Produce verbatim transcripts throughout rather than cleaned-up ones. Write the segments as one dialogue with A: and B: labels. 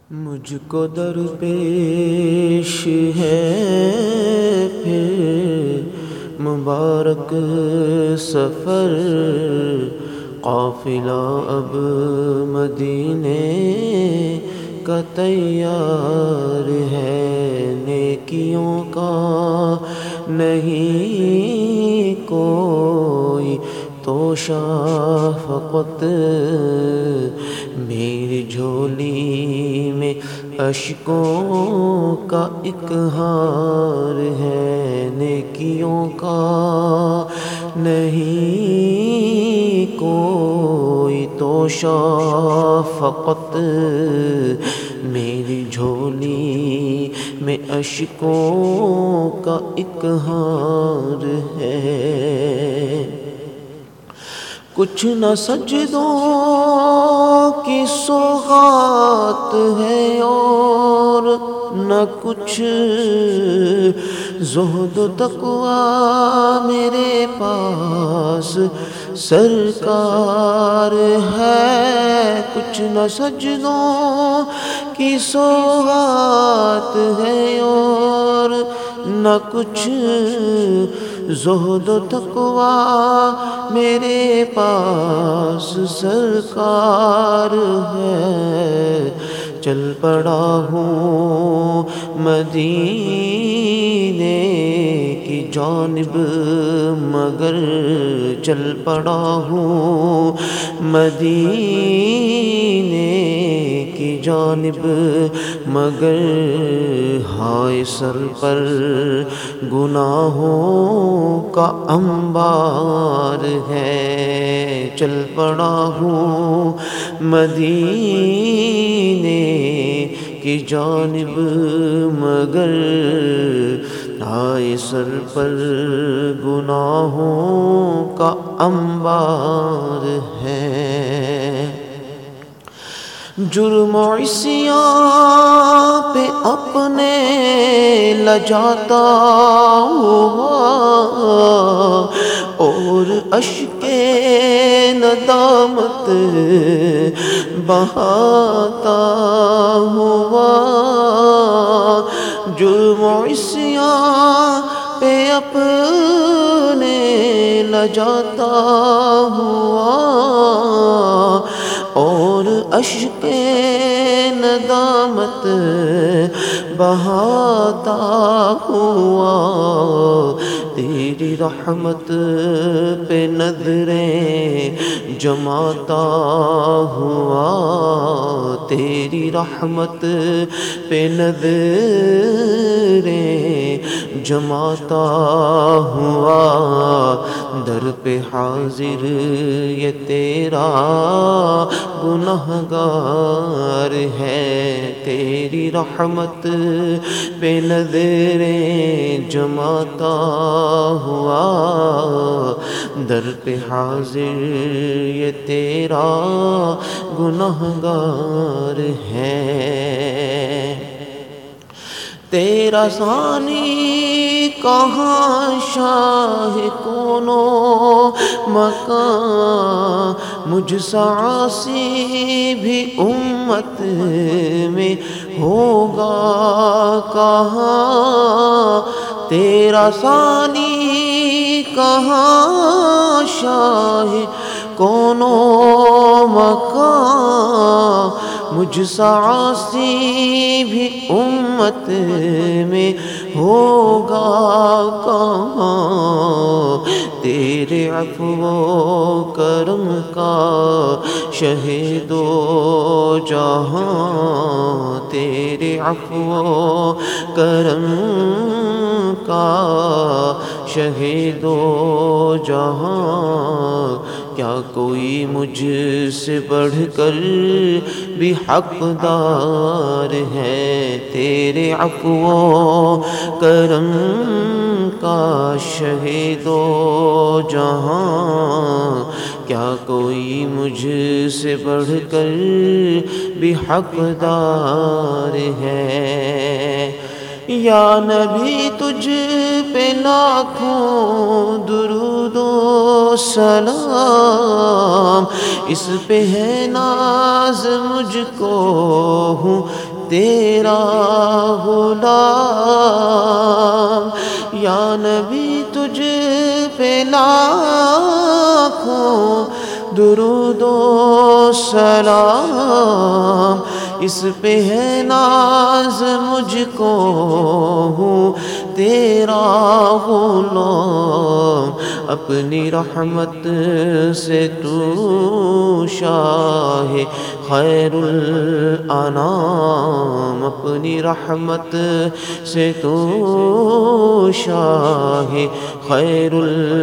A: مجھ کو درپیش ہے پھر مبارک سفر، قافلہ اب مدینے کا تیار ہے، نیکیوں کا نہیں کوئی توشہ، فقط میری جھولی میں اشکوں کا ایک ہار ہے، نیکیوں کا نہیں کوئی توشہ، فقط میری جھولی میں اشکوں کا ایک ہار ہے۔ کچھ نہ سجدوں کی سوغات ہے اور نہ کچھ زہد و تقویٰ میرے پاس سرکار ہے، کچھ نہ سجدوں کی سوغات ہے اور نہ کچھ زہد و تقویٰ میرے پاس سرکار ہے، چل پڑا ہوں مدینے کی جانب مگر چل پڑا ہوں مدینے کی جانب مگر ہائے سر پر گناہوں کا انبار ہے، چل پڑا ہوں مدینے کی جانب مگر ہائے سر پر گناہوں کا انبار ہے۔ جرم و عصیان پہ اپنے لجاتا ہوا اور اشک ندامت بہاتا ہوا، جرم و عصیان پہ اپنے لجاتا ہوا اور اشک ندامت بہاتا ہوا، تیری رحمت پہ نظریں جماتا ہوا، تیری رحمت پہ نظریں جماتا ہوا، در پہ حاضر یہ تیرا گنہگار ہے، تیری رحمت پہ نظریں جماتا ہوا، در پہ حاضر یہ تیرا گنہگار ہے۔ تیرا ثانی کہاں شاہ کونو مکان، مجھ سا عاصی بھی امت میں ہوگا کہاں، تیرا ثانی کہاں شاہ کونو مکان، مجھ سا عاصی بھی امت میں ہوگا کہاں، تیرے عفو و کرم کا شہید و جہاں، تیرے عفو و کرم کا شہید و جہاں، کیا کوئی مجھ سے بڑھ کر بھی حقدار ہے، تیرے عفو و کرم کا شہید و جہاں، کیا کوئی مجھ سے بڑھ کر بھی حقدار ہے۔ یا نبی تجھ پہ لاکھوں درود و سلام، اس پہ ہے ناز مجھ کو ہوں تیرا غلام، یا نبی تجھ پہ لاکھوں درود و سلام، اس پہ ہے ناز مجھ کو ہوں تیرا غلام، اپنی رحمت سے تو شاہ خیر الانام، اپنی رحمت سے تو شاہ خیر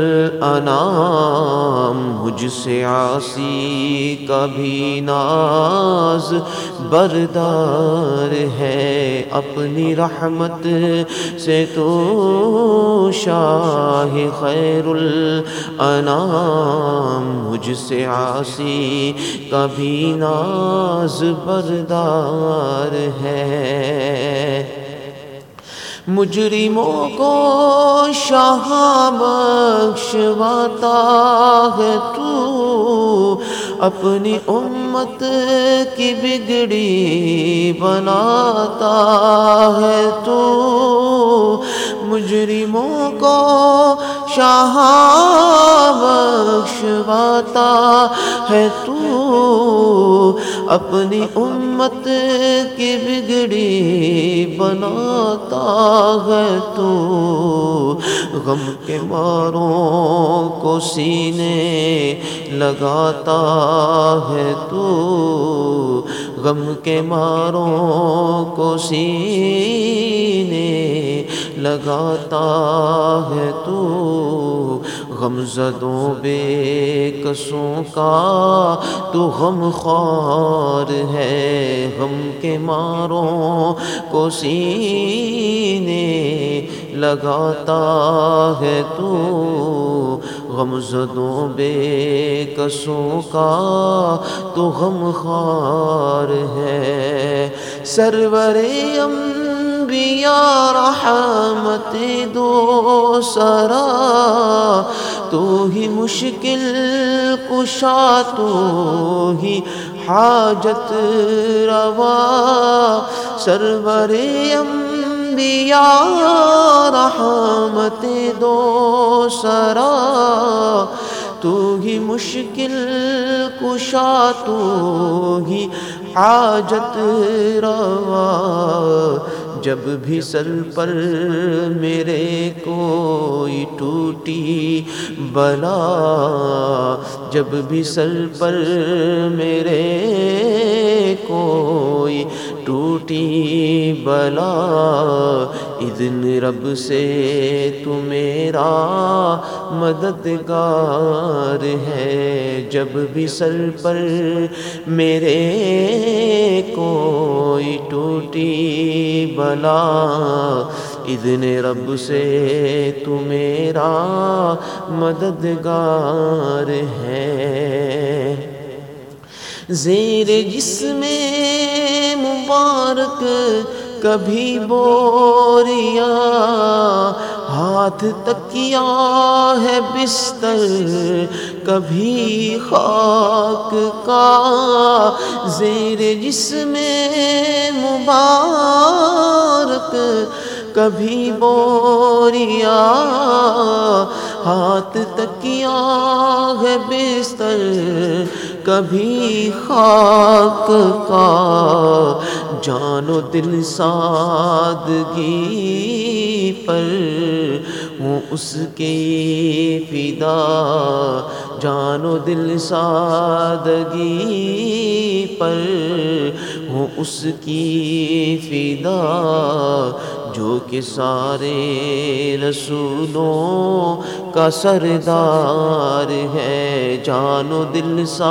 A: الانام، مجھ سے عاصی کا بھی ناز بردار ہے، اپنی رحمت سے تو شاہ خیر الانام، مجھ سے عاصی کا بھی ناز بردار ہے، مجرموں کو شاہ بخشواتا ہے تو، اپنی امت کی بگڑی بناتا ہے تو، مجرموں کو شاہ بخشواتا ہے تو، اپنی امت کی بگڑی بناتا ہے تو، غم کے ماروں کو سینے لگاتا ہے تو، غم کے ماروں کو سینے لگاتا ہے تو، غم زدوں بے کسوں کا تو غم خوار ہے، غم کے ماروں کو سینے لگاتا ہے تو، غم زدوں بے کسوں کا تو غم خوار ہے، سرور انبیاء رحمت دو سرا، تو ہی مشکل کشا، تو ہی حاجت روا، سرور انبیاء رحمت دو سرا، تو ہی مشکل کشا، تو ہی حاجت روا، جب بھی سر پر میرے کوئی ٹوٹی بلا، جب بھی سر پر میرے کوئی ٹوٹی بلا، اذن رب سے تو میرا مددگار ہے، جب بھی سر پر میرے کوئی ٹوٹی بلا، اذن رب سے تو میرا مددگار ہے، زیر جسم مبارک کبھی بوریا، ہاتھ تکیا ہے بستر کبھی خاک کا، زیر جسم مبارک کبھی بوریا، ہاتھ تکیا ہے بستر کبھی خاک کا، جان و دل سادگی پر ہوں اس کی فدا، جان و دل سادگی پر ہوں اس کی فدا، جو کہ سارے رسولوں کا سردار ہے، جان و دل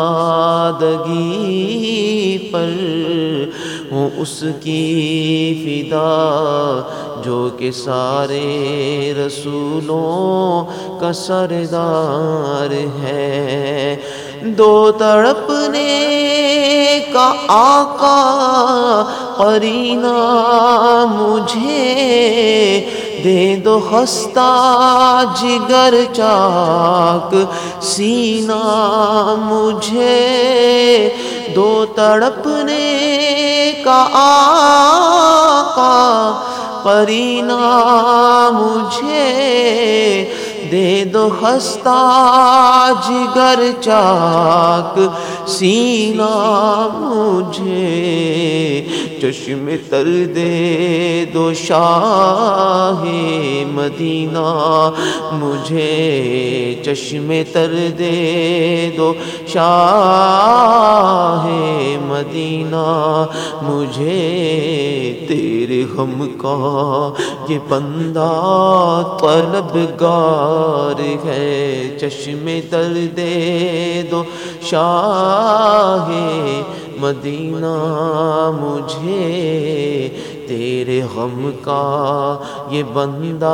A: سادگی پر ہوں اس کی فدا، جو کہ سارے رسولوں کا سردار ہے، دو تڑپنے کا آقا قرینہ مجھے، دے دو خستہ جگر چاک سینہ مجھے، دو تڑپنے کا کا آقا قرینہ مجھے دے دو خستہ جگر چاک سینہ مجھے چشم تر دے دو شاہ مدینہ مجھے چشم تر دے دو شاہ مدینہ مجھے تیرے غم کا یہ بندہ طلبگار ہے چشم تر دے دو شاہ مدینہ مجھے تیرے غم کا یہ بندہ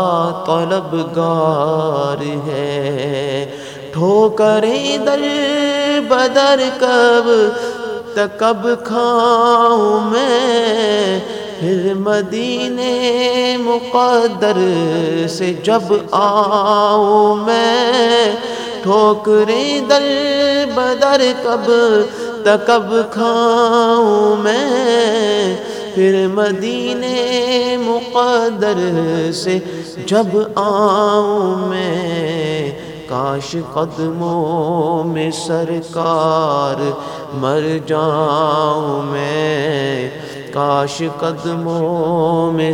A: طلبگار ہے ٹھوکریں در بدر کب تک کب کھاؤں میں پھر مدینے مقدر سے جب آؤں میں ٹھوکریں در بدر کب تک کب کھاؤں میں پھر مدینے مقدر سے جب آؤں میں کاش قدموں میں سرکار مر جاؤں میں کاش قدموں میں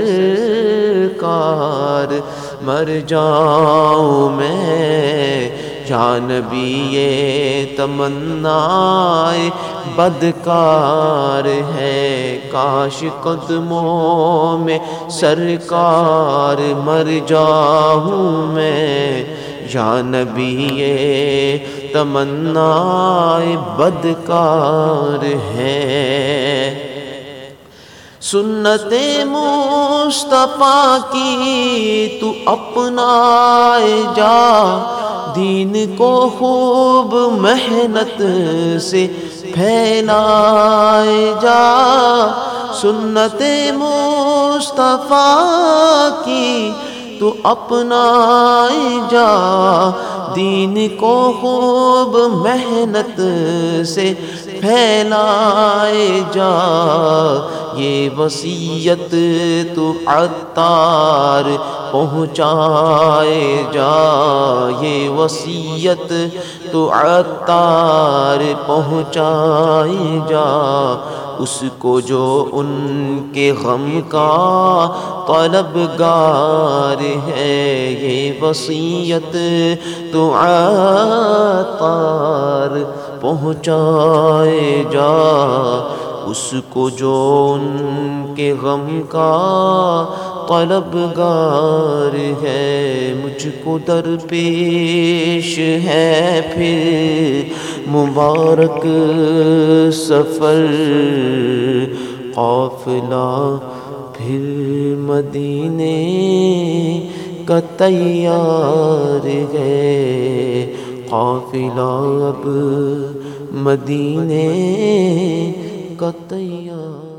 A: سرکار مر جاؤں میں یا نبی یہ تمنا بدکار ہے کاش قدموں میں سرکار مر جاؤں میں یا نبی یہ تمنا بدکار ہے سنت مصطفیٰ کی تو اپنائے جا دین کو خوب محنت سے پھیلائے جا سنت مصطفیٰ کی تو اپنائے جا دین کو خوب محنت سے پھیلائے جا یہ وصیت تو عطار پہنچائے جا یہ وصیت تو عطار پہنچائے جا اس کو جو ان کے غم کا طلبگار ہے یہ وصیت تو عطار پہنچائے جا اس کو جو ان کے غم کا طلبگار ہے مجھ کو درپیش ہے پھر مبارک سفر قافلہ پھر مدینے کا تیار ہے قافلہ اب مدینے کا تیار